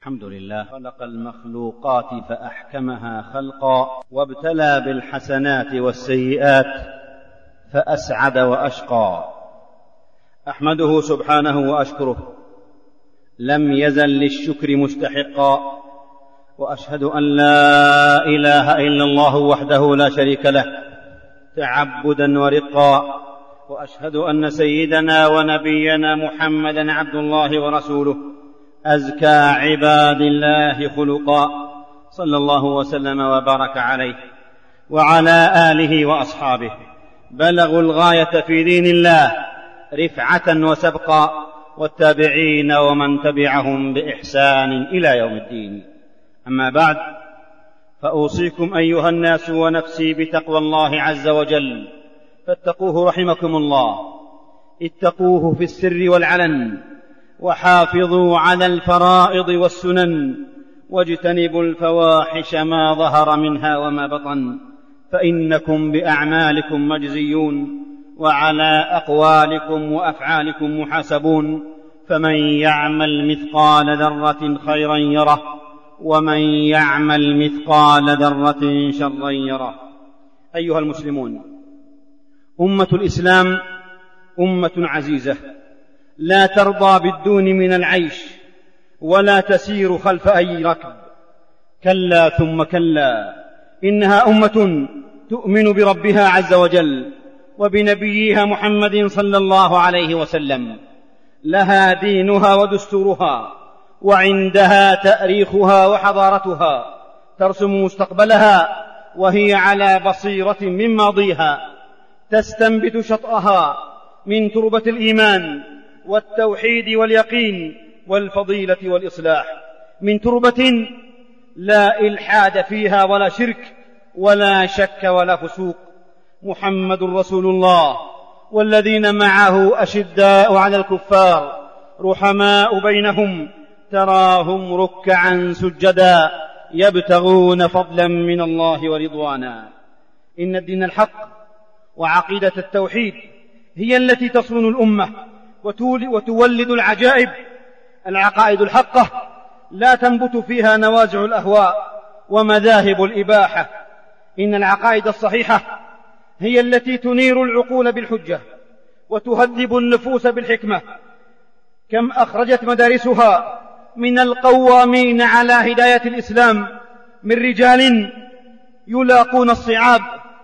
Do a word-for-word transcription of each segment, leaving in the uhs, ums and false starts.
الحمد لله. خلق المخلوقات فأحكمها خلقا، وابتلى بالحسنات والسيئات فأسعد وأشقى. أحمده سبحانه وأشكره، لم يزل للشكر مستحقا، وأشهد أن لا إله إلا الله وحده لا شريك له تعبدا ورقا، وأشهد أن سيدنا ونبينا محمدا عبد الله ورسوله أزكى عباد الله خلقا، صلى الله وسلم وبارك عليه وعلى آله وأصحابه. بلغوا الغاية في دين الله رفعة وسبقا، والتابعين ومن تبعهم بإحسان إلى يوم الدين. أما بعد، فأوصيكم أيها الناس ونفسي بتقوى الله عز وجل، فاتقوه رحمكم الله. اتقوه في السر والعلن، وحافظوا على الفرائض والسنن، واجتنبوا الفواحش ما ظهر منها وما بطن، فإنكم بأعمالكم مجزيون، وعلى أقوالكم وأفعالكم محاسبون. فمن يعمل مثقال ذرة خيرا يره، ومن يعمل مثقال ذرة شرا يره. أيها المسلمون، أمة الإسلام أمة عزيزة لا ترضى بالدون من العيش، ولا تسير خلف أي ركب. كلا ثم كلا، إنها أمة تؤمن بربها عز وجل وبنبيها محمد صلى الله عليه وسلم، لها دينها ودستورها، وعندها تاريخها وحضارتها، ترسم مستقبلها وهي على بصيرة من ماضيها، تستنبت شطأها من تربة الإيمان والتوحيد واليقين والفضيلة والإصلاح، من تربة لا إلحاد فيها ولا شرك ولا شك ولا فسوق. محمد رسول الله، والذين معه أشداء على الكفار رحماء بينهم، تراهم ركعا سجدا يبتغون فضلا من الله ورضوانا. إن الدين الحق وعقيدة التوحيد هي التي تصون الأمة وتولد العجائب. العقائد الحقة لا تنبت فيها نوازع الأهواء ومذاهب الإباحة. إن العقائد الصحيحة هي التي تنير العقول بالحجة وتهذب النفوس بالحكمة. كم أخرجت مدارسها من القوامين على هداية الإسلام من رجال يلاقون الصعاب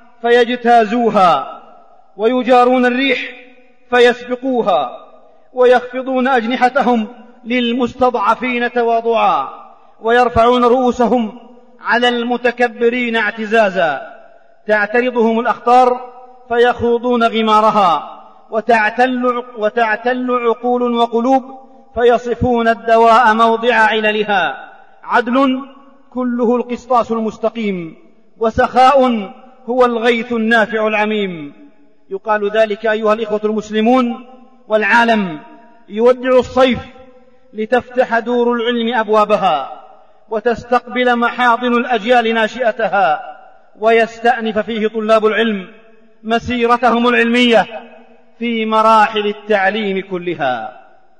فيجتازوها، ويجارون الريح فيسبقوها، ويخفضون أجنحتهم للمستضعفين تواضعا، ويرفعون رؤوسهم على المتكبرين اعتزازا. تعترضهم الأخطار فيخوضون غمارها، وتعتل, وتعتل عقول وقلوب فيصفون الدواء موضع عللها. عدل كله القسطاس المستقيم، وسخاء هو الغيث النافع العميم. يقال ذلك أيها الإخوة المسلمون والعالم يودع الصيف لتفتح دور العلم أبوابها، وتستقبل محاضن الأجيال ناشئتها، ويستأنف فيه طلاب العلم مسيرتهم العلمية في مراحل التعليم كلها.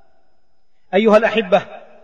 أيها الأحبة،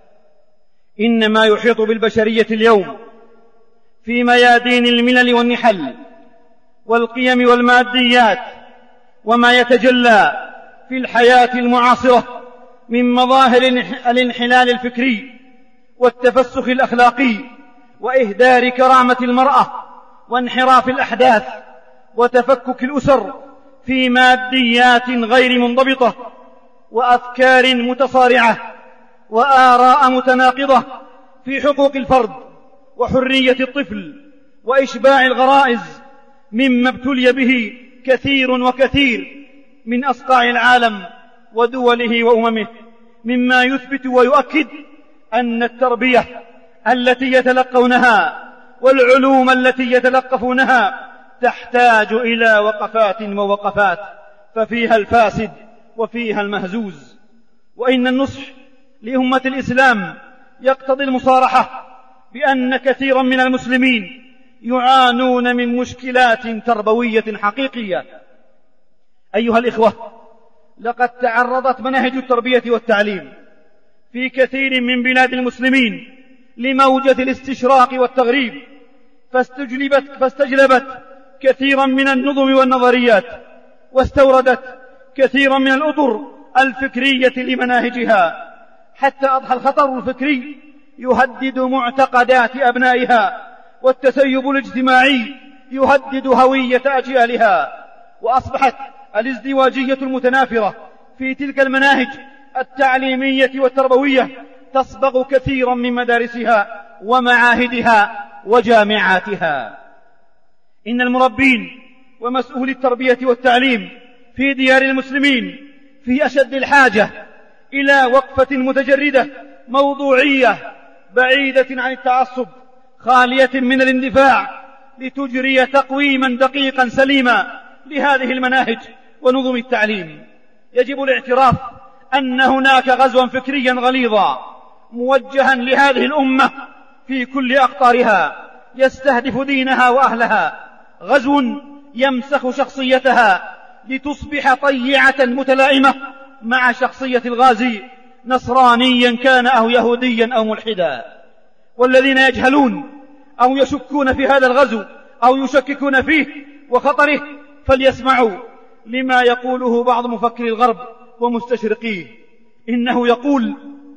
إن ما يحيط بالبشرية اليوم في ميادين الملل والنحل والقيم والماديات، وما يتجلى في الحياة المعاصرة من مظاهر الانحلال الفكري والتفسخ الأخلاقي وإهدار كرامة المرأة وانحراف الأحداث وتفكك الأسر في ماديات غير منضبطة وأفكار متصارعة وآراء متناقضة في حقوق الفرد وحرية الطفل وإشباع الغرائز، مما ابتلي به كثير وكثير من أصقاع العالم ودوله وأممه، مما يثبت ويؤكد أن التربية التي يتلقونها والعلوم التي يتلقفونها تحتاج إلى وقفات ووقفات، ففيها الفاسد وفيها المهزوز. وإن النصح لأمة الإسلام يقتضي المصارحة بأن كثيرا من المسلمين يعانون من مشكلات تربوية حقيقية. أيها الإخوة، لقد تعرضت مناهج التربية والتعليم في كثير من بلاد المسلمين لموجة الاستشراق والتغريب، فاستجلبت, فاستجلبت كثيرا من النظم والنظريات، واستوردت كثيرا من الأطر الفكرية لمناهجها، حتى أضحى الخطر الفكري يهدد معتقدات أبنائها، والتسيب الاجتماعي يهدد هوية أجيالها، وأصبحت الازدواجية المتنافرة في تلك المناهج التعليمية والتربوية تصبغ كثيرا من مدارسها ومعاهدها وجامعاتها. إن المربين ومسؤولي التربية والتعليم في ديار المسلمين في أشد الحاجة إلى وقفة متجردة موضوعية بعيدة عن التعصب، خالية من الاندفاع، لتجري تقويما دقيقا سليما لهذه المناهج ونظم التعليم. يجب الاعتراف أن هناك غزوا فكريا غليظا موجها لهذه الأمة في كل أقطارها يستهدف دينها وأهلها، غزو يمسخ شخصيتها لتصبح طيعة متلائمة مع شخصية الغازي، نصرانيا كان أو يهوديا أو ملحدا. والذين يجهلون أو يشكون في هذا الغزو أو يشككون فيه وخطره فليسمعوا لما يقوله بعض مفكري الغرب ومستشرقيه. إنه يقول: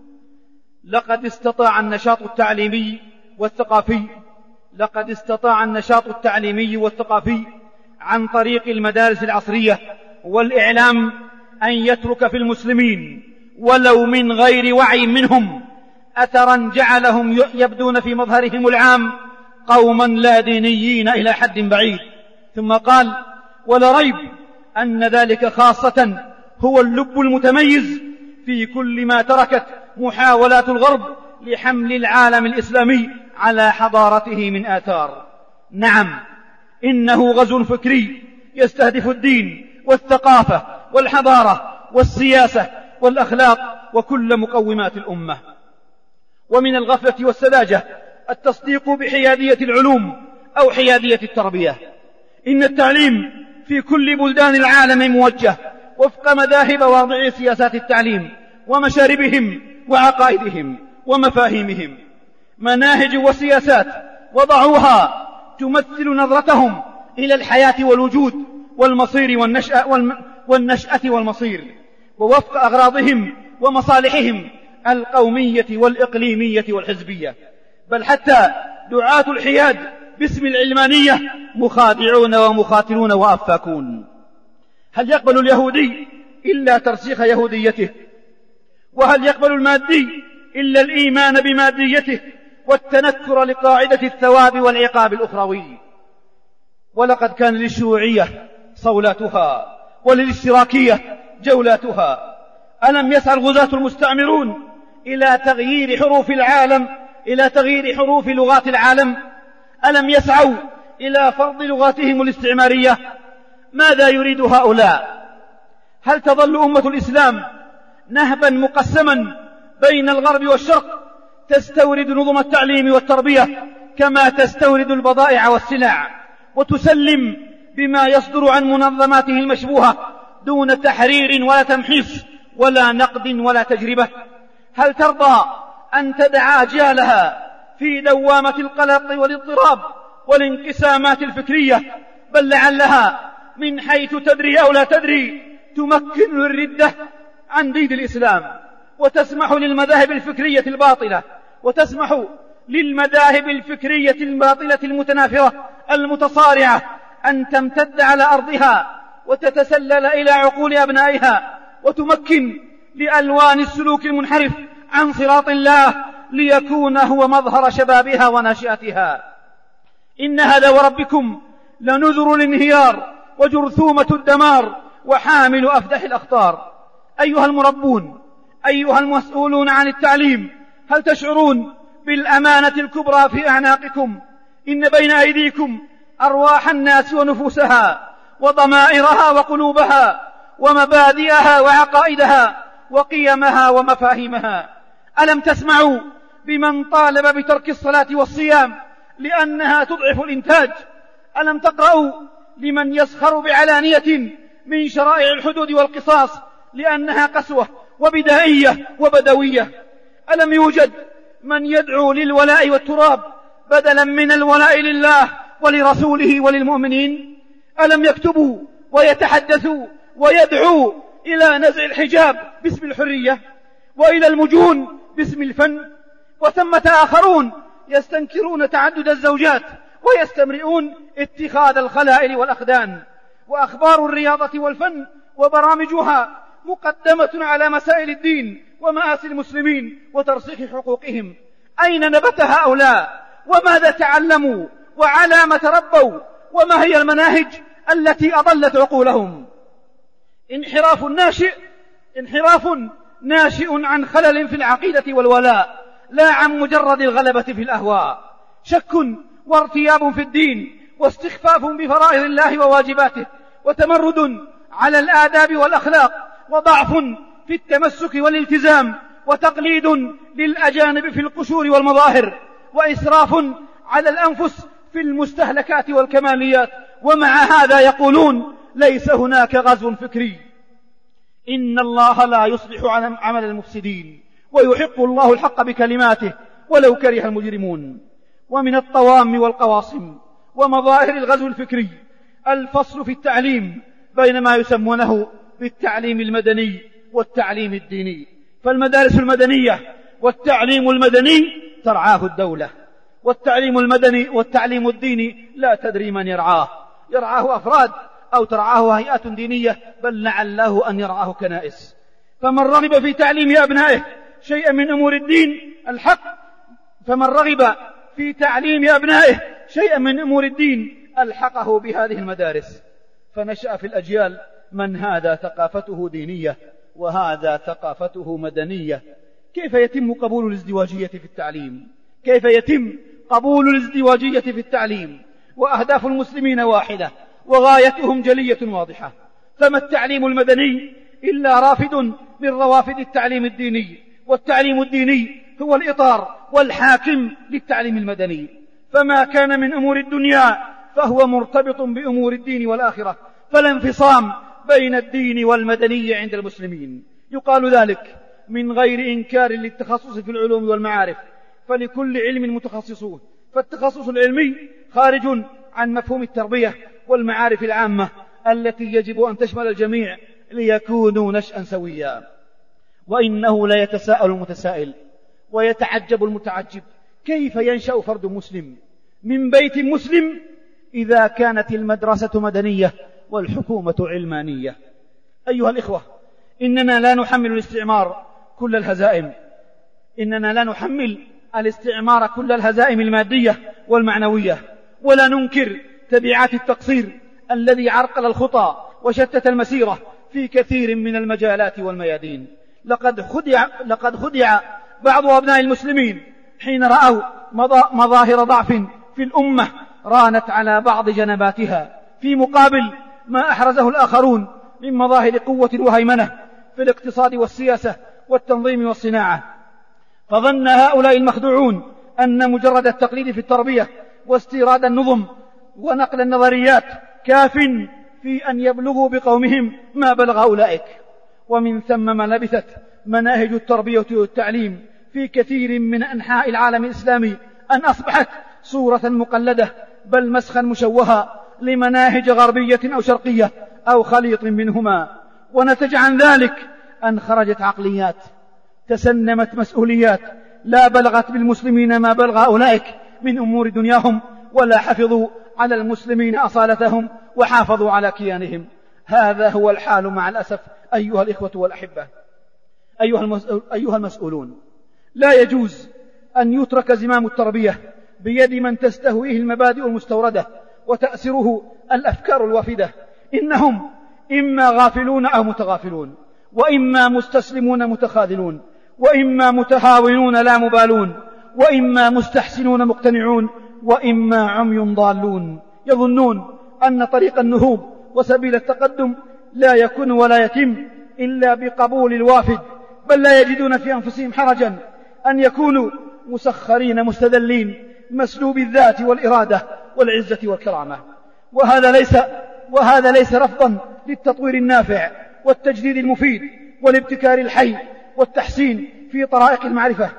لقد استطاع النشاط التعليمي والثقافي لقد استطاع النشاط التعليمي والثقافي عن طريق المدارس العصرية والإعلام أن يترك في المسلمين ولو من غير وعي منهم أثرا جعلهم يبدون في مظهرهم العام قوما لا دينيين إلى حد بعيد. ثم قال: ولا ريب أن ذلك خاصة هو اللب المتميز في كل ما تركت محاولات الغرب لحمل العالم الإسلامي على حضارته من آثار. نعم، إنه غزو فكري يستهدف الدين والثقافة والحضارة والسياسة والأخلاق وكل مقومات الأمة. ومن الغفلة والسذاجة التصديق بحيادية العلوم أو حيادية التربية. إن التعليم في كل بلدان العالم موجه وفق مذاهب واضعي سياسات التعليم ومشاربهم وعقائدهم ومفاهيمهم. مناهج وسياسات وضعوها تمثل نظرتهم إلى الحياة والوجود والمصير والنشأة, والنشأة والمصير، ووفق أغراضهم ومصالحهم القومية والإقليمية والحزبية. بل حتى دعاة الحياد باسم العلمانية مخادعون ومخاتلون وأفاكون. هل يقبل اليهودي إلا ترسيخ يهوديته؟ وهل يقبل المادي إلا الإيمان بماديته والتنكر لقاعدة الثواب والعقاب الأخروي؟ ولقد كان للشيوعية صولاتها وللاشتراكية جولاتها. ألم يسعى الغزاة المستعمرون إلى تغيير حروف العالم إلى تغيير حروف لغات العالم؟ ألم يسعوا إلى فرض لغاتهم الاستعمارية؟ ماذا يريد هؤلاء؟ هل تظل أمة الإسلام نهبا مقسما بين الغرب والشرق تستورد نظم التعليم والتربية كما تستورد البضائع والسلع، وتسلم بما يصدر عن منظماته المشبوهة دون تحرير ولا تمحيص ولا نقد ولا تجربة؟ هل ترضى أن تدع أجيالها في دوامة القلق والاضطراب والانقسامات الفكرية، بل لعلها من حيث تدري أو لا تدري تمكن الردة عن دين الإسلام، وتسمح للمذاهب الفكرية الباطلة وتسمح للمذاهب الفكرية الباطلة المتنافرة المتصارعة أن تمتد على أرضها وتتسلل إلى عقول أبنائها، وتمكن لألوان السلوك المنحرف عن صراط الله ليكون هو مظهر شبابها وناشئتها. إن هذا وربكم لنذر الانهيار وجرثومة الدمار وحامل أفدح الأخطار. أيها المربون، أيها المسؤولون عن التعليم، هل تشعرون بالأمانة الكبرى في أعناقكم؟ إن بين أيديكم أرواح الناس ونفوسها وضمائرها وقلوبها ومبادئها وعقائدها وقيمها ومفاهيمها. ألم تسمعوا بمن طالب بترك الصلاة والصيام لأنها تضعف الإنتاج؟ ألم تقرأوا لمن يسخر بعلانية من شرائع الحدود والقصاص لأنها قسوة وبدائية وبدوية؟ ألم يوجد من يدعو للولاء والتراب بدلا من الولاء لله ولرسوله وللمؤمنين؟ ألم يكتبوا ويتحدثوا ويدعوا إلى نزع الحجاب باسم الحرية، وإلى المجون باسم الفن؟ وثمة آخرون يستنكرون تعدد الزوجات ويستمرئون اتخاذ الخلائل والأخدان. وأخبار الرياضة والفن وبرامجها مقدمة على مسائل الدين ومآسي المسلمين وترسيخ حقوقهم. أين نبت هؤلاء؟ وماذا تعلموا؟ وعلى ما تربوا؟ وما هي المناهج التي أضلت عقولهم؟ انحراف ناشئ انحراف ناشئ عن خلل في العقيدة والولاء، لا عن مجرد الغلبة في الأهواء. شك وارتياب في الدين، واستخفاف بفرائض الله وواجباته، وتمرد على الآداب والأخلاق، وضعف في التمسك والالتزام، وتقليد للأجانب في القشور والمظاهر، وإسراف على الأنفس في المستهلكات والكماليات. ومع هذا يقولون ليس هناك غزو فكري. إن الله لا يصلح عمل المفسدين، ويحق الله الحق بكلماته ولو كره المجرمون. ومن الطوام والقواصم ومظاهر الغزو الفكري الفصل في التعليم بين ما يسمونه بالتعليم المدني والتعليم الديني. فالمدارس المدنية والتعليم المدني ترعاه الدولة، والتعليم المدني والتعليم الديني لا تدري من يرعاه، يرعاه أفراد أو ترعاه هيئات دينية، بل لعله أن يرعاه كنائس. فمن رغب في تعليم أبنائه شيئا من أمور الدين الحق فمن رغب في تعليم أبنائه شيئا من أمور الدين ألحقه بهذه المدارس، فنشأ في الأجيال من هذا ثقافته دينية وهذا ثقافته مدنية. كيف يتم قبول الازدواجية في التعليم؟ كيف يتم قبول الازدواجية في التعليم؟ وأهداف المسلمين واحدة وغايتهم جلية واضحة. فما التعليم المدني إلا رافد من روافد التعليم الديني، والتعليم الديني هو الإطار والحاكم للتعليم المدني. فما كان من أمور الدنيا فهو مرتبط بأمور الدين والآخرة، فلا انفصام بين الدين والمدني عند المسلمين. يقال ذلك من غير إنكار للتخصص في العلوم والمعارف، فلكل علم متخصصون، فالتخصص العلمي خارج عن مفهوم التربية والمعارف العامة التي يجب أن تشمل الجميع ليكونوا نشأ سويا. وإنه لا يتساءل المتسائل ويتعجب المتعجب، كيف ينشأ فرد مسلم من بيت مسلم إذا كانت المدرسة مدنية والحكومة علمانية؟ أيها الإخوة، إننا لا نحمل الاستعمار كل الهزائم إننا لا نحمل الاستعمار كل الهزائم المادية والمعنوية، ولا ننكر تبعات التقصير الذي عرقل الخطى وشتت المسيرة في كثير من المجالات والميادين. لقد خدع, لقد خدع بعض أبناء المسلمين حين رأوا مظاهر ضعف في الأمة رانت على بعض جنباتها، في مقابل ما أحرزه الآخرون من مظاهر قوة وهيمنة في الاقتصاد والسياسة والتنظيم والصناعة. فظن هؤلاء المخدوعون أن مجرد التقليد في التربية واستيراد النظم ونقل النظريات كاف في أن يبلغوا بقومهم ما بلغ أولئك. ومن ثم ما لبثت مناهج التربية والتعليم في كثير من أنحاء العالم الإسلامي أن أصبحت صورة مقلدة، بل مسخا مشوها لمناهج غربية أو شرقية أو خليط منهما. ونتج عن ذلك أن خرجت عقليات تسنمت مسؤوليات لا بلغت بالمسلمين ما بلغ أولئك من أمور دنياهم، ولا حفظوا على المسلمين أصالتهم وحافظوا على كيانهم. هذا هو الحال مع الأسف أيها الإخوة والأحبة. أيها المسؤولون، لا يجوز أن يترك زمام التربية بيد من تستهويه المبادئ المستوردة وتأسره الأفكار الوافدة. إنهم إما غافلون أو متغافلون، وإما مستسلمون متخاذلون، وإما متهاونون لا مبالون، وإما مستحسنون مقتنعون، وإما عمي ضالون يظنون أن طريق النهوض وسبيل التقدم لا يكون ولا يتم إلا بقبول الوافد، بل لا يجدون في أنفسهم حرجا أن يكونوا مسخرين مستذلين مسلوب الذات والإرادة والعزة والكرامة. وهذا ليس, وهذا ليس رفضا للتطوير النافع والتجديد المفيد والابتكار الحي والتحسين في طرائق المعرفة.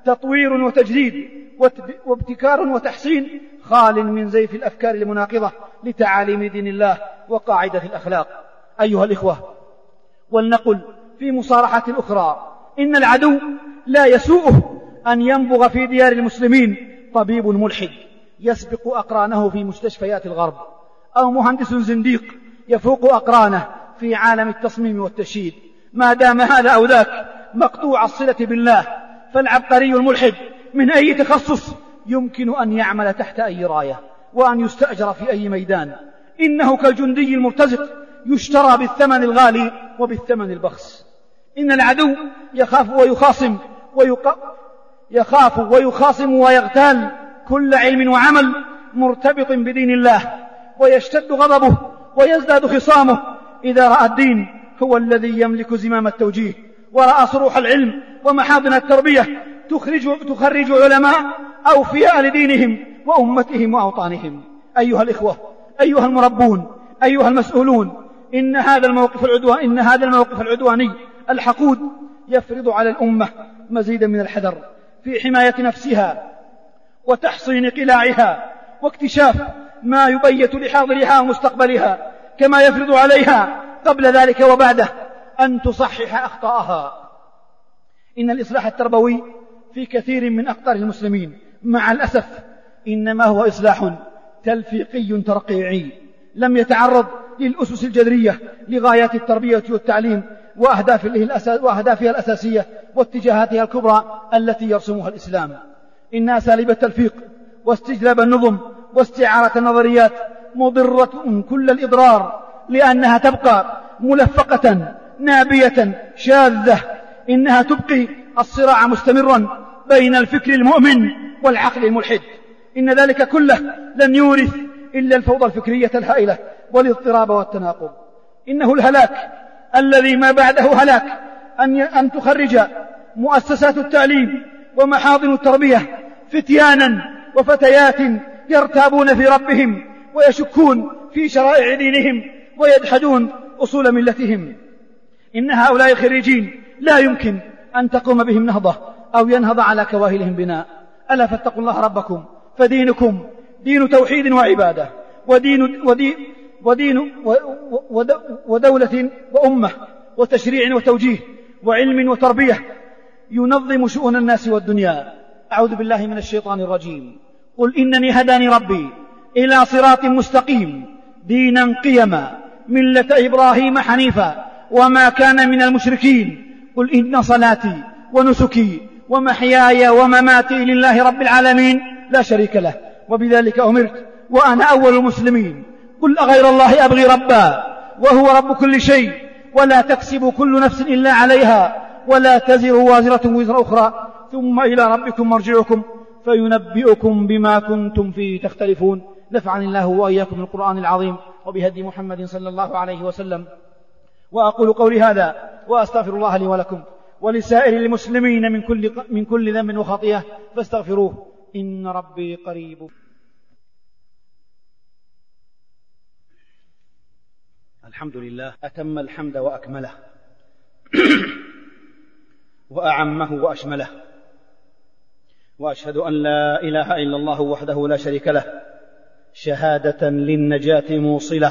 تطوير وتجديد وابتكار وتحسين، خال من زيف الأفكار المناقضة لتعاليم دين الله وقاعدة الأخلاق. أيها الإخوة، ولنقل في مصارحة أخرى إن العدو لا يسوءه أن ينبغ في ديار المسلمين طبيب ملحد يسبق أقرانه في مستشفيات الغرب، أو مهندس زنديق يفوق أقرانه في عالم التصميم والتشييد، ما دام هذا أو ذاك مقطوع الصلة بالله. فالعبقري الملحد من أي تخصص يمكن أن يعمل تحت أي راية وأن يستأجر في أي ميدان. إنه كالجندي المرتزق يشترى بالثمن الغالي وبالثمن البخس. إن العدو يخاف ويخاصم ويق... يخاف ويخاصم ويغتال كل علم وعمل مرتبط بدين الله، ويشتد غضبه ويزداد خصامه إذا رأى الدين هو الذي يملك زمام التوجيه، ورأى صروح العلم ومحاضن التربية تخرج, تخرج علماء أوفياء لدينهم وأمتهم وأوطانهم. أيها الإخوة، أيها المربون، أيها المسؤولون، إن هذا الموقف العدواني إن هذا الموقف العدواني الحقود يفرض على الأمة مزيدا من الحذر في حماية نفسها وتحصين قلاعها واكتشاف ما يبيت لحاضرها ومستقبلها، كما يفرض عليها قبل ذلك وبعده أن تصحح أخطاءها. إن الإصلاح التربوي في كثير من أقطار المسلمين مع الأسف إنما هو إصلاح تلفيقي ترقيعي، لم يتعرض للأسس الجذرية لغايات التربية والتعليم وأهدافها الأساسية واتجاهاتها الكبرى التي يرسمها الإسلام. إن أساليب التلفيق واستجلاب النظم واستعارة النظريات مضرة كل الإضرار، لأنها تبقى ملفقة نابية شاذة. إنها تبقي الصراع مستمرا بين الفكر المؤمن والعقل الملحد. إن ذلك كله لن يورث إلا الفوضى الفكرية الهائلة والاضطراب والتناقض. إنه الهلاك الذي ما بعده هلاك أن تخرج مؤسسات التعليم ومحاضن التربية فتيانا وفتيات يرتابون في ربهم ويشكون في شرائع دينهم ويجحدون أصول ملتهم. إن هؤلاء الخريجين لا يمكن أن تقوم بهم نهضة أو ينهض على كواهلهم بناء. ألا فاتقوا الله ربكم، فدينكم دين توحيد وعبادة، ودين, ودين, ودين ودولة وأمة وتشريع وتوجيه وعلم وتربية ينظم شؤون الناس والدنيا. أعوذ بالله من الشيطان الرجيم. قل إنني هداني ربي إلى صراط مستقيم دينا قيما ملة إبراهيم حنيفا وما كان من المشركين. قل إن صلاتي ونسكي ومحياي ومماتي لله رب العالمين لا شريك له وبذلك أمرت وأنا أول المسلمين. قل أغير الله أبغي ربا وهو رب كل شيء ولا تكسب كل نفس إلا عليها ولا تزر وازرة وزر أخرى ثم إلى ربكم مرجعكم فينبئكم بما كنتم فيه تختلفون. نفعني الله وإياكم بالقرآن العظيم وبهدي محمد صلى الله عليه وسلم. وأقول قولي هذا وأستغفر الله لي ولكم ولسائر المسلمين من كل, من كل ذنب وخطيئة فاستغفروه إن ربي قريب. الحمد لله أتم الحمد وأكمله وأعمه وأشمله، وأشهد أن لا إله إلا الله وحده لا شريك له شهادة للنجاة موصلة،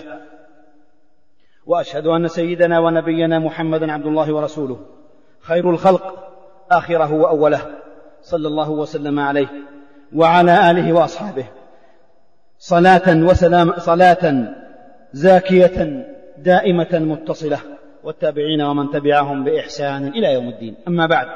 وأشهد أن سيدنا ونبينا محمدا عبد الله ورسوله خير الخلق آخره وأوله صلى الله وسلم عليه وعلى آله وأصحابه صلاة وسلام صلاة زاكية دائمة متصلة والتابعين ومن تبعهم بإحسان إلى يوم الدين. أما بعد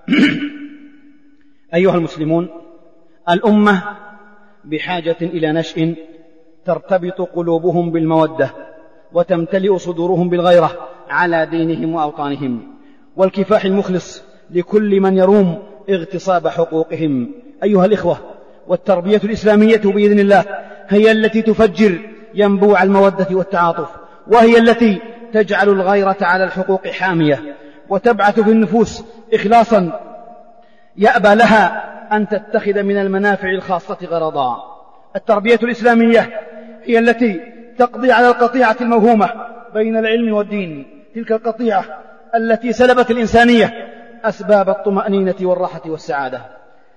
أيها المسلمون، الأمة بحاجة إلى نشء ترتبط قلوبهم بالمودة وتمتلئ صدورهم بالغيرة على دينهم وأوطانهم والكفاح المخلص لكل من يروم اغتصاب حقوقهم. أيها الإخوة، والتربية الإسلامية بإذن الله هي التي تفجر ينبوع المودة والتعاطف، وهي التي تجعل الغيرة على الحقوق حامية وتبعث في النفوس إخلاصا يأبى لها أن تتخذ من المنافع الخاصة غرضا. التربية الإسلامية هي التي تقضي على القطيعة الموهومة بين العلم والدين، تلك القطيعة التي سلبت الإنسانية أسباب الطمأنينة والراحة والسعادة.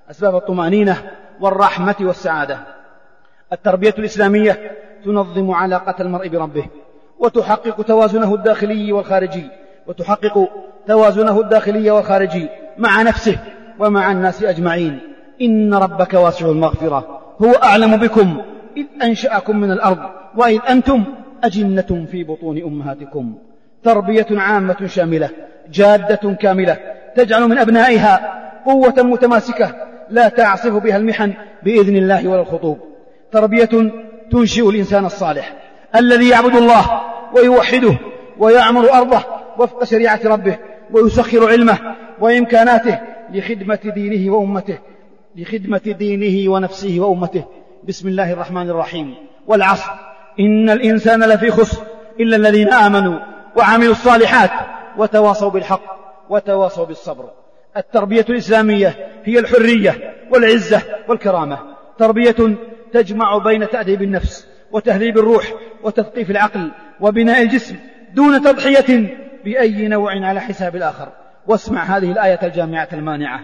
أسباب الطمأنينة والرحمة والسعادة. التربية الإسلامية تنظم علاقة المرء بربه، وتحقق توازنه الداخلي والخارجي وتحقق توازنه الداخلي والخارجي مع نفسه ومع الناس أجمعين. إن ربك واسع المغفرة، هو أعلم بكم إذ أنشأكم من الأرض وإذ أنتم أجنة في بطون أمهاتكم. تربية عامة شاملة جادة كاملة تجعل من أبنائها قوة متماسكة لا تعصف بها المحن بإذن الله ولا الخطوب. تربية تنشئ الإنسان الصالح الذي يعبد الله ويوحده ويعمر أرضه وفق شريعة ربه، ويسخر علمه وإمكاناته لخدمة دينه وأمته لخدمة دينه ونفسه وأمته. بسم الله الرحمن الرحيم. والعصر إن الإنسان لفي خسر إلا الذين آمنوا وعملوا الصالحات وتواصوا بالحق وتواصوا بالصبر. التربية الإسلامية هي الحرية والعزة والكرامة، تربية تجمع بين تأديب النفس وتهذيب الروح وتثقيف العقل وبناء الجسم دون تضحية بأي نوع على حساب الآخر. واسمع هذه الآية الجامعة المانعة: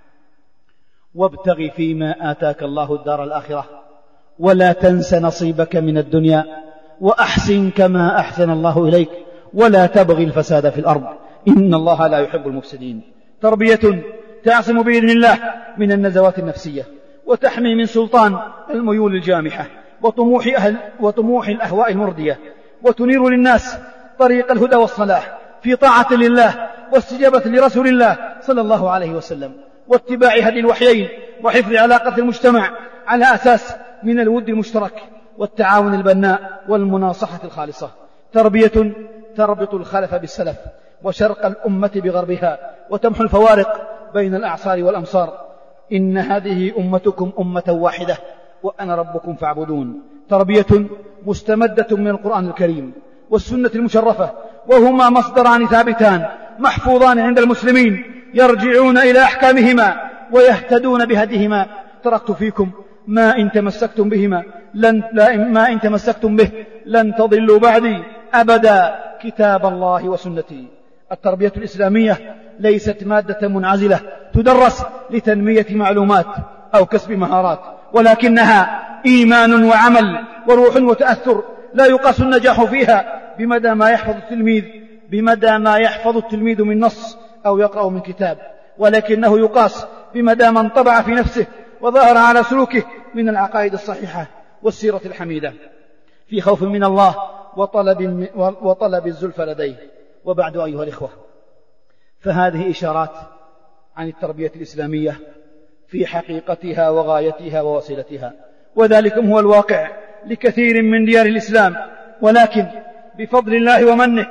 وابتغ فيما آتاك الله الدار الآخرة ولا تنس نصيبك من الدنيا وأحسن كما أحسن الله إليك ولا تبغي الفساد في الأرض إن الله لا يحب المفسدين. تربية تعصم بإذن الله من النزوات النفسية وتحمي من سلطان الميول الجامحة وطموح, أهل وطموح الأهواء المردية، وتنير للناس طريق الهدى والصلاح في طاعة لله واستجابة لرسول الله صلى الله عليه وسلم واتباع هدي الوحيين وحفظ علاقة المجتمع على أساس من الود المشترك والتعاون البناء والمناصحة الخالصة. تربية تربط الخلف بالسلف وشرق الأمة بغربها وتمحو الفوارق بين الأعصار والأمصار. إن هذه أمتكم أمة واحدة وأنا ربكم فاعبدون. تربية مستمدة من القرآن الكريم والسنة المشرفة، وهما مصدران ثابتان محفوظان عند المسلمين يرجعون إلى أحكامهما ويهتدون بهديهما. تركت فيكم ما إن تمسكتم بهما لن لا ما إن تمسكتم به لن تضلوا بعدي أبدا، كتاب الله وسنتي. التربية الإسلامية ليست مادة منعزلة تدرس لتنمية معلومات أو كسب مهارات، ولكنها إيمان وعمل وروح وتأثر لا يقاس النجاح فيها بمدى ما يحفظ التلميذ بمدى ما يحفظ التلميذ من نص أو يقرأ من كتاب، ولكنه يقاس بمدى ما انطبع في نفسه وظهر على سلوكه من العقائد الصحيحة والسيرة الحميدة في خوف من الله وطلب, وطلب الزلفى لديه. وبعد أيها الإخوة، فهذه إشارات عن التربية الإسلامية في حقيقتها وغايتها ووسيلتها، وذلكم هو الواقع لكثير من ديار الإسلام، ولكن بفضل الله ومنه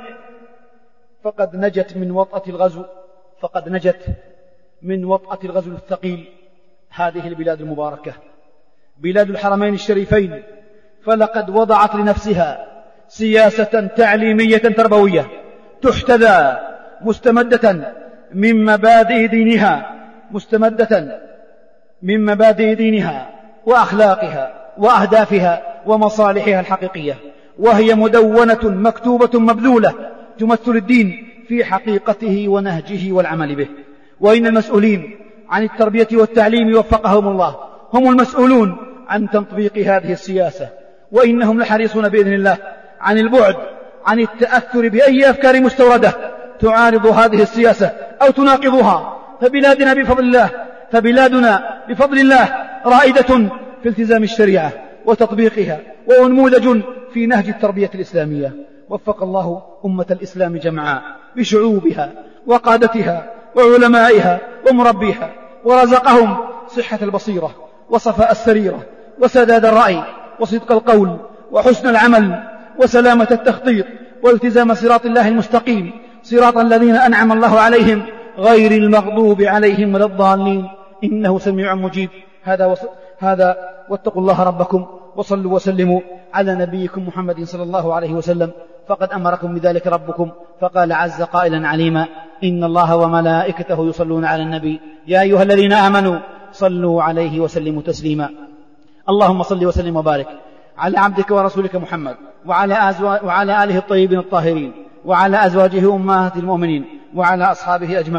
فقد نجت من وطأة الغزو فقد نجت من وطأة الغزو الثقيل هذه البلاد المباركة، بلاد الحرمين الشريفين، فلقد وضعت لنفسها سياسة تعليمية تربوية تحتذى مستمدة من مبادئ دينها مستمدة من مبادئ دينها وأخلاقها وأهدافها ومصالحها الحقيقية، وهي مدونة مكتوبة مبذولة تمثل الدين في حقيقته ونهجه والعمل به. وإن المسؤولين عن التربية والتعليم وفقهم الله هم المسؤولون عن تطبيق هذه السياسة، وإنهم لحريصون بإذن الله عن البعد عن التأثر بأي أفكار مستوردة تعارض هذه السياسة أو تناقضها. فبلادنا بفضل الله فبلادنا بفضل الله رائدة في التزام الشريعة وتطبيقها، ونموذج في نهج التربية الإسلامية. وفق الله أمة الإسلام جمعاء بشعوبها وقادتها وعلمائها ومربيها، ورزقهم صحة البصيرة وصفاء السريرة وسداد الرأي وصدق القول وحسن العمل وسلامة التخطيط والتزام صراط الله المستقيم، صراط الذين أنعم الله عليهم غير المغضوب عليهم ولا الضالين، إنه سميع مجيب. هذا وص... هذا واتقوا الله ربكم وصلوا وسلموا على نبيكم محمد صلى الله عليه وسلم، فقد أمركم بذلك ربكم فقال عز قائلا عليما: إن الله وملائكته يصلون على النبي يا أيها الذين آمنوا صلوا عليه وسلموا تسليما. اللهم صل وسلم وبارك على عبدك ورسولك محمد وعلى, أزواج وعلى آله الطيبين الطاهرين وعلى أزواجه أمهات المؤمنين وعلى أصحابه أجمعين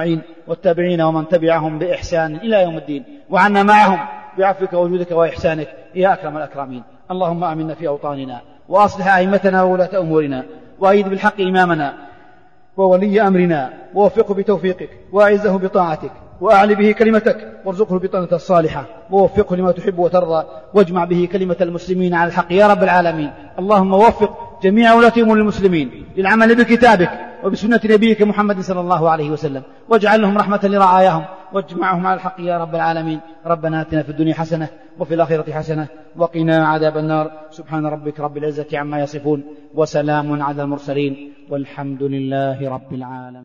والتابعين ومن تبعهم بإحسان إلى يوم الدين، وعنا معهم بعفوك وجودك وإحسانك يا أكرم الأكرمين. اللهم آمنا في أوطاننا، وأصلح أئمتنا وولاة أمورنا، وأيد بالحق إمامنا وولي أمرنا، ووفقه بتوفيقك، وأعزه بطاعتك، وأعلي به كلمتك، وارزقه البطانة الصالحة، ووفقه لما تحب وترضى، واجمع به كلمة المسلمين على الحق يا رب العالمين. اللهم وفق جميع ولاة أمور المسلمين للعمل بكتابك وبسنة نبيك محمد صلى الله عليه وسلم، واجعل لهم رحمة لرعاياهم، واجمعهم على الحق يا رب العالمين. ربنا آتنا في الدنيا حسنة وفي الآخرة حسنة وقنا عذاب النار. سبحان ربك رب العزة عما يصفون، وسلام على المرسلين، والحمد لله رب العالمين.